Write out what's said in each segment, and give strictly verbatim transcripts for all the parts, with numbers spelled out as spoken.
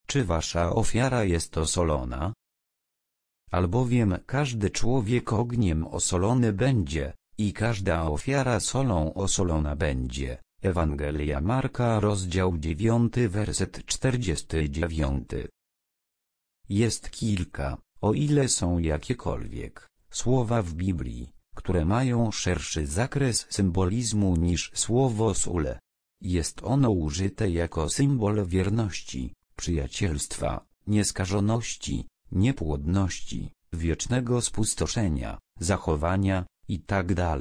czy wasza ofiara jest osolona? Albowiem każdy człowiek ogniem osolony będzie, i każda ofiara solą osolona będzie. Ewangelia Marka, rozdział dziewiąty, werset czterdziesty dziewiąty. Jest kilka, o ile są jakiekolwiek, słowa w Biblii, które mają szerszy zakres symbolizmu niż słowo sól. Jest ono użyte jako symbol wierności, przyjacielstwa, nieskażoności, niepłodności, wiecznego spustoszenia, zachowania itd.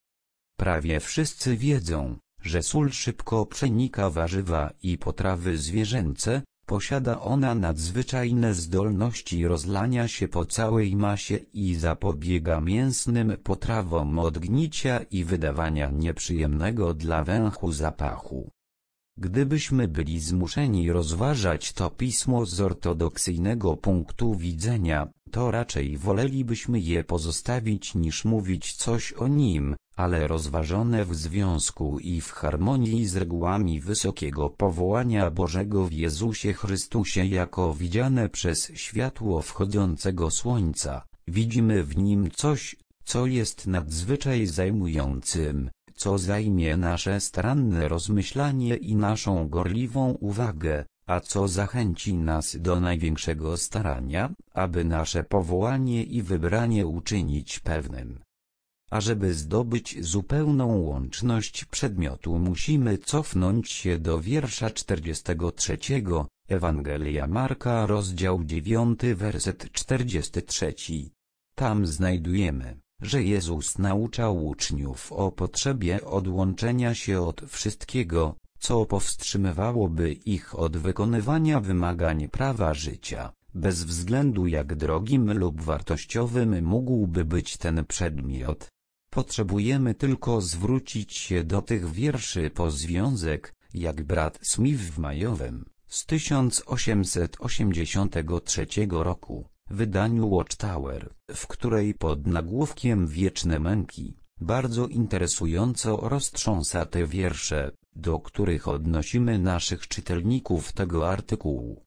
Prawie wszyscy wiedzą, że sól szybko przenika warzywa i potrawy zwierzęce, posiada ona nadzwyczajne zdolności rozlania się po całej masie i zapobiega mięsnym potrawom od gnicia i wydawania nieprzyjemnego dla węchu zapachu. Gdybyśmy byli zmuszeni rozważać to pismo z ortodoksyjnego punktu widzenia, to raczej wolelibyśmy je pozostawić niż mówić coś o nim, ale rozważone w związku i w harmonii z regułami wysokiego powołania Bożego w Jezusie Chrystusie jako widziane przez światło wschodzącego słońca, widzimy w nim coś, co jest nadzwyczaj zajmującym, co zajmie nasze staranne rozmyślanie i naszą gorliwą uwagę, a co zachęci nas do największego starania, aby nasze powołanie i wybranie uczynić pewnym. Ażeby zdobyć zupełną łączność przedmiotu, musimy cofnąć się do wiersza czterdziestego trzeciego, Ewangelia Marka, rozdział dziewiąty, werset czterdziesty trzeci. Tam znajdujemy, że Jezus nauczał uczniów o potrzebie odłączenia się od wszystkiego, co powstrzymywałoby ich od wykonywania wymagań prawa życia, bez względu jak drogim lub wartościowym mógłby być ten przedmiot. Potrzebujemy tylko zwrócić się do tych wierszy po związek, jak brat Smith w majowym, z tysiąc osiemset osiemdziesiątego trzeciego roku, wydaniu Watchtower, w której pod nagłówkiem Wieczne męki, bardzo interesująco roztrząsa te wiersze, do których odnosimy naszych czytelników tego artykułu.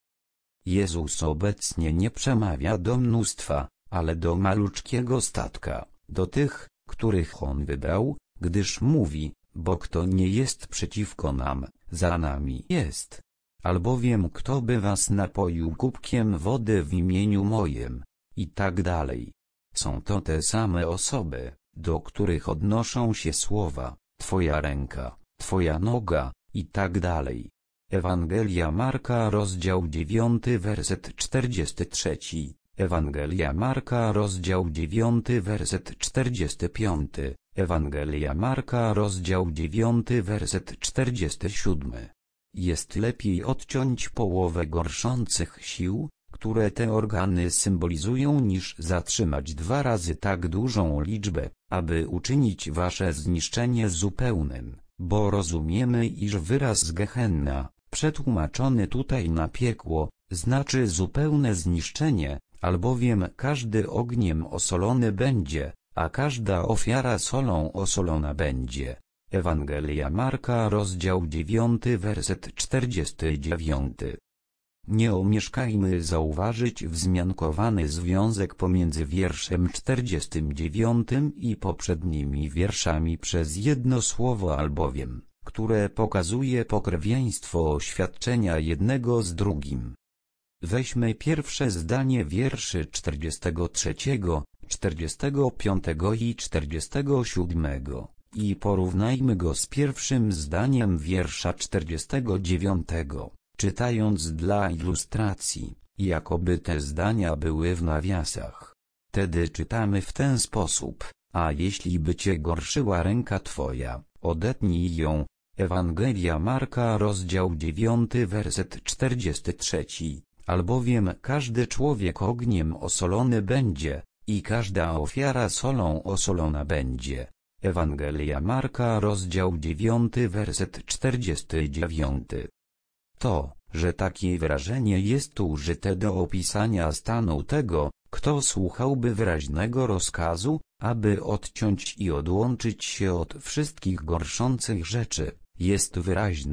Jezus obecnie nie przemawia do mnóstwa, ale do maluczkiego statka, do tych, których On wybrał, gdyż mówi, bo kto nie jest przeciwko nam, za nami jest. Albowiem kto by was napoił kubkiem wody w imieniu mojem, i tak dalej. Są to te same osoby, do których odnoszą się słowa, Twoja ręka, Twoja noga, i tak dalej. Ewangelia Marka, rozdział dziewiąty, werset czterdziesty trzeci. Ewangelia Marka, rozdział dziewiąty, werset czterdziesty piąty. Ewangelia Marka, rozdział dziewiąty, werset czterdziesty siódmy. Jest lepiej odciąć połowę gorszących sił, które te organy symbolizują, niż zatrzymać dwa razy tak dużą liczbę, aby uczynić wasze zniszczenie zupełnym, bo rozumiemy, iż wyraz Gehenna, przetłumaczony tutaj na piekło, znaczy zupełne zniszczenie, albowiem każdy ogniem osolony będzie, a każda ofiara solą osolona będzie. Ewangelia Marka, rozdział dziewiąty, werset czterdziesty dziewiąty. Nie omieszkajmy zauważyć wzmiankowany związek pomiędzy wierszem czterdziestym dziewiątym i poprzednimi wierszami przez jedno słowo albowiem, które pokazuje pokrewieństwo oświadczenia jednego z drugim. Weźmy pierwsze zdanie wierszy czterdziestego trzeciego, czterdziestego piątego i czterdziestego siódmego i porównajmy go z pierwszym zdaniem wiersza czterdziestego dziewiątego, czytając dla ilustracji, jakoby te zdania były w nawiasach. Wtedy czytamy w ten sposób: a jeśli by cię gorszyła ręka twoja, odetnij ją. Ewangelia Marka, rozdział dziewiąty, werset czterdziesty trzeci. Albowiem każdy człowiek ogniem osolony będzie, i każda ofiara solą osolona będzie. Ewangelia Marka, rozdział dziewiąty, werset czterdziesty dziewiąty. To, że takie wyrażenie jest tu użyte do opisania stanu tego, kto słuchałby wyraźnego rozkazu, aby odciąć i odłączyć się od wszystkich gorszących rzeczy, jest wyraźne,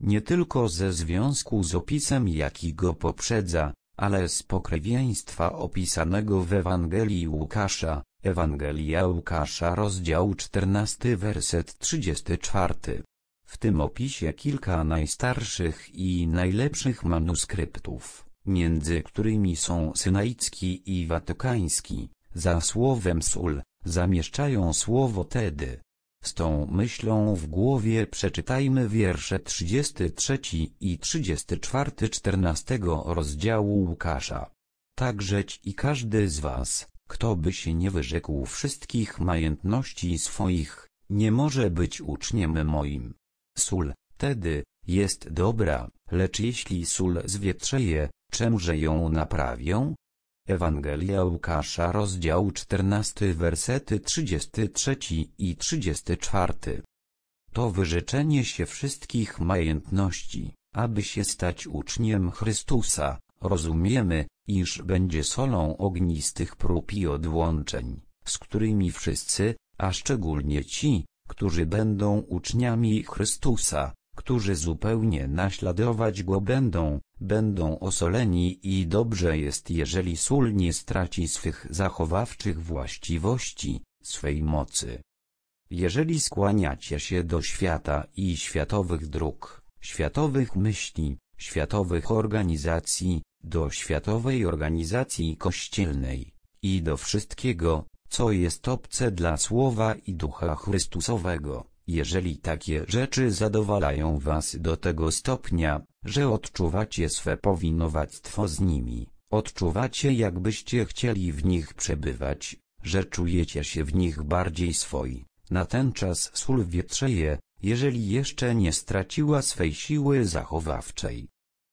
nie tylko ze związku z opisem, jaki go poprzedza, ale z pokrewieństwa opisanego w Ewangelii Łukasza, Ewangelia Łukasza rozdział czternasty werset trzydziesty czwarty. W tym opisie kilka najstarszych i najlepszych manuskryptów, między którymi są synaicki i watykański, za słowem sól, zamieszczają słowo tedy. Z tą myślą w głowie przeczytajmy wiersze trzydziesty trzeci i trzydziesty czwarty czternastego rozdziału Łukasza. Takżeć i każdy z was, kto by się nie wyrzekł wszystkich majątności swoich, nie może być uczniem moim. Sól, tedy, jest dobra, lecz jeśli sól zwietrzeje, czemże ją naprawią? Ewangelia Łukasza rozdział czternasty wersety trzydziesty trzeci i trzydziesty czwarty. To wyrzeczenie się wszystkich majątności, aby się stać uczniem Chrystusa, rozumiemy, iż będzie solą ognistych prób i odłączeń, z którymi wszyscy, a szczególnie ci, którzy będą uczniami Chrystusa, którzy zupełnie naśladować Go będą, będą osoleni i dobrze jest, jeżeli sól nie straci swych zachowawczych właściwości, swej mocy. Jeżeli skłaniacie się do świata i światowych dróg, światowych myśli, światowych organizacji, do światowej organizacji kościelnej i do wszystkiego, co jest obce dla Słowa i Ducha Chrystusowego, jeżeli takie rzeczy zadowalają was do tego stopnia, że odczuwacie swe powinowactwo z nimi, odczuwacie, jakbyście chcieli w nich przebywać, że czujecie się w nich bardziej swoi, na ten czas sól wietrzeje, jeżeli jeszcze nie straciła swej siły zachowawczej.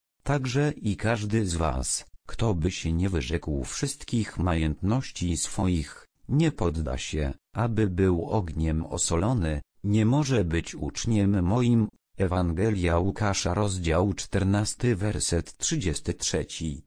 Także i każdy z was, kto by się nie wyrzekł wszystkich majątności swoich, nie podda się, aby był ogniem osolony, nie może być uczniem moim. Ewangelia Łukasza rozdział czternasty werset trzydziesty trzeci.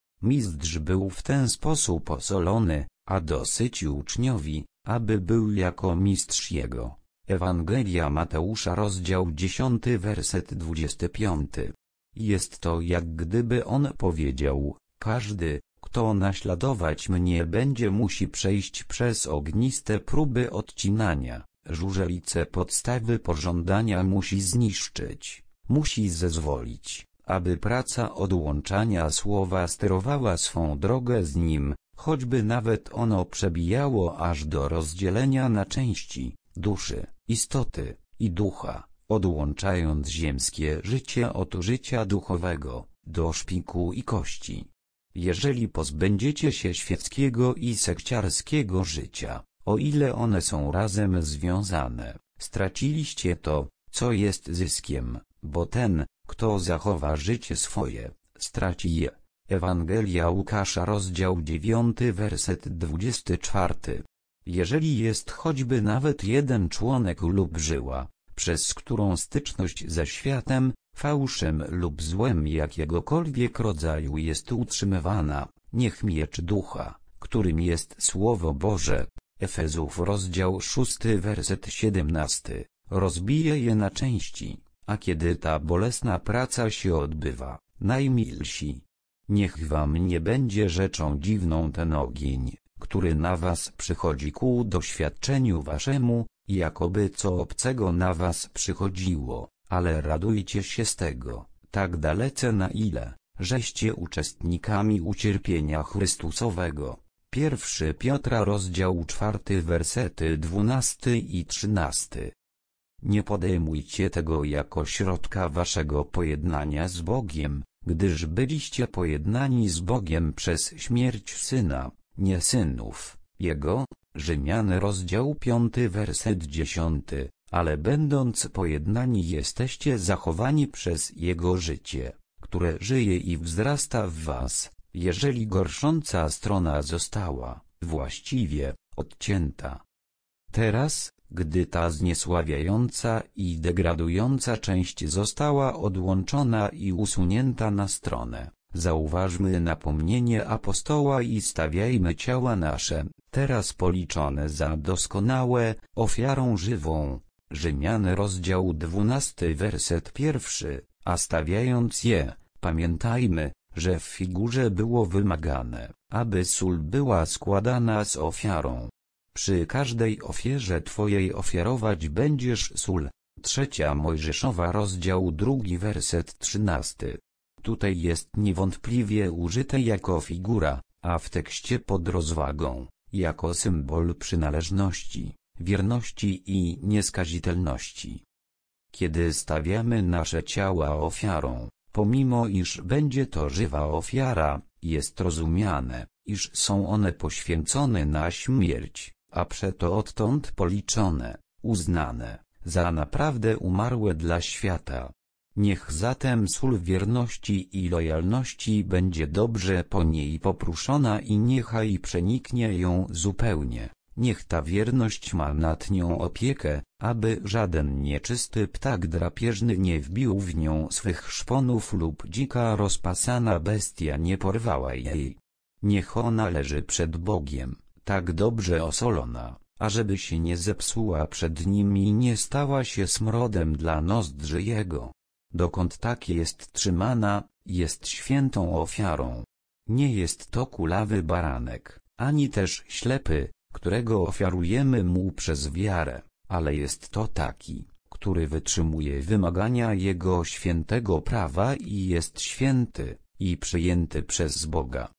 Mistrz był w ten sposób osolony, a dosyci uczniowi, aby był jako mistrz jego. Ewangelia Mateusza rozdział dziesiąty werset dwudziesty piąty. Jest to jak gdyby on powiedział, każdy, kto naśladować mnie będzie, musi przejść przez ogniste próby odcinania, żużelice podstawy pożądania musi zniszczyć, musi zezwolić, aby praca odłączania słowa sterowała swą drogę z nim, choćby nawet ono przebijało aż do rozdzielenia na części, duszy, istoty i ducha, odłączając ziemskie życie od życia duchowego, do szpiku i kości. Jeżeli pozbędziecie się świeckiego i sekciarskiego życia, o ile one są razem związane, straciliście to, co jest zyskiem, bo ten, kto zachowa życie swoje, straci je. Ewangelia Łukasza rozdział dziewiąty werset dwudziesty czwarty. Jeżeli jest choćby nawet jeden członek lub żyła, przez którą styczność ze światem, fałszem lub złem jakiegokolwiek rodzaju jest utrzymywana, niech miecz ducha, którym jest Słowo Boże, Efezów rozdział szósty werset siedemnasty, rozbije je na części, a kiedy ta bolesna praca się odbywa, najmilsi, niech wam nie będzie rzeczą dziwną ten ogień, który na was przychodzi ku doświadczeniu waszemu, jakoby co obcego na was przychodziło, ale radujcie się z tego, tak dalece na ile, żeście uczestnikami ucierpienia Chrystusowego. Pierwszy Piotra rozdział czwarty wersety dwunasty i trzynasty. Nie podejmujcie tego jako środka waszego pojednania z Bogiem, gdyż byliście pojednani z Bogiem przez śmierć Syna, nie synów Jego. Rzymian rozdział piąty werset dziesiąty. Ale będąc pojednani jesteście zachowani przez Jego życie, które żyje i wzrasta w was, jeżeli gorsząca strona została, właściwie, odcięta. Teraz, gdy ta zniesławiająca i degradująca część została odłączona i usunięta na stronę, zauważmy napomnienie apostoła i stawiajmy ciała nasze, teraz policzone za doskonałe, ofiarą żywą, Rzymian rozdział dwunasty werset pierwszy, a stawiając je, pamiętajmy, że w figurze było wymagane, aby sól była składana z ofiarą. Przy każdej ofierze twojej ofiarować będziesz sól. Trzecia Mojżeszowa rozdział drugi werset trzynasty. Tutaj jest niewątpliwie użyte jako figura, a w tekście pod rozwagą, jako symbol przynależności, wierności i nieskazitelności. Kiedy stawiamy nasze ciała ofiarą, pomimo iż będzie to żywa ofiara, jest rozumiane, iż są one poświęcone na śmierć, a przeto odtąd policzone, uznane, za naprawdę umarłe dla świata. Niech zatem sól wierności i lojalności będzie dobrze po niej popruszona i niechaj przeniknie ją zupełnie. Niech ta wierność ma nad nią opiekę, aby żaden nieczysty ptak drapieżny nie wbił w nią swych szponów lub dzika rozpasana bestia nie porwała jej. Niech ona leży przed Bogiem, tak dobrze osolona, ażeby się nie zepsuła przed Nim i nie stała się smrodem dla nozdrzy Jego. Dokąd tak jest trzymana, jest świętą ofiarą. Nie jest to kulawy baranek, ani też ślepy, którego ofiarujemy Mu przez wiarę, ale jest to taki, który wytrzymuje wymagania Jego świętego prawa i jest święty, i przyjęty przez Boga.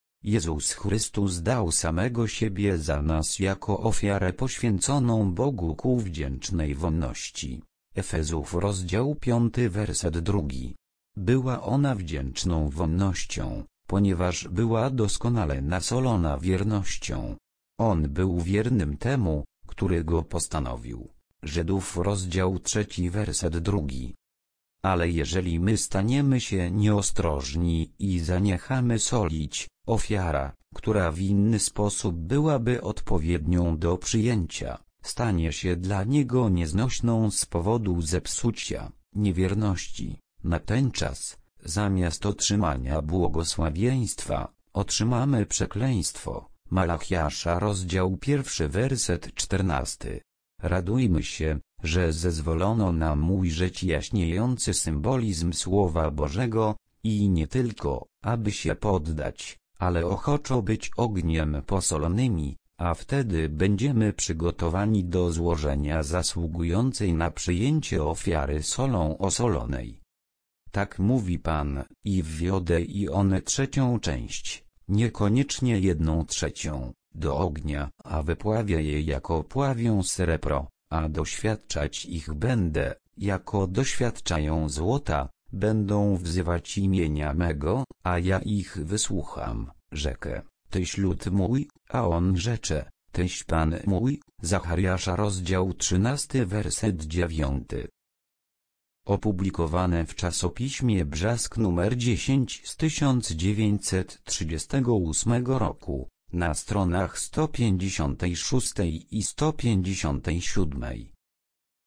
Jezus Chrystus dał samego siebie za nas jako ofiarę poświęconą Bogu ku wdzięcznej wonności. Efezów rozdział piąty werset drugi. Była ona wdzięczną wonnością, ponieważ była doskonale nasolona wiernością. On był wiernym temu, który go postanowił. Żydów rozdział trzeci werset drugi. Ale jeżeli my staniemy się nieostrożni i zaniechamy solić, ofiara, która w inny sposób byłaby odpowiednią do przyjęcia, stanie się dla niego nieznośną z powodu zepsucia, niewierności. Na ten czas, zamiast otrzymania błogosławieństwa, otrzymamy przekleństwo. Malachiasza rozdział pierwszy werset czternasty. Radujmy się, że zezwolono nam ujrzeć jaśniejący symbolizm Słowa Bożego, i nie tylko, aby się poddać, ale ochoczo być ogniem posolonymi, a wtedy będziemy przygotowani do złożenia zasługującej na przyjęcie ofiary solą osolonej. Tak mówi Pan, i wwiodę i one trzecią część, niekoniecznie jedną trzecią, do ognia, a wypławię je jako pławią srebro, a doświadczać ich będę, jako doświadczają złota, będą wzywać imienia mego, a ja ich wysłucham, rzekę, Tyś lud mój, a on rzecze, Tyś Pan mój. Zachariasza rozdział trzynasty werset dziewiąty. Opublikowane w czasopiśmie Brzask numer dziesięć z tysiąc dziewięćset trzydziestego ósmego roku, na stronach sto pięćdziesiątej szóstej i sto pięćdziesiątej siódmej.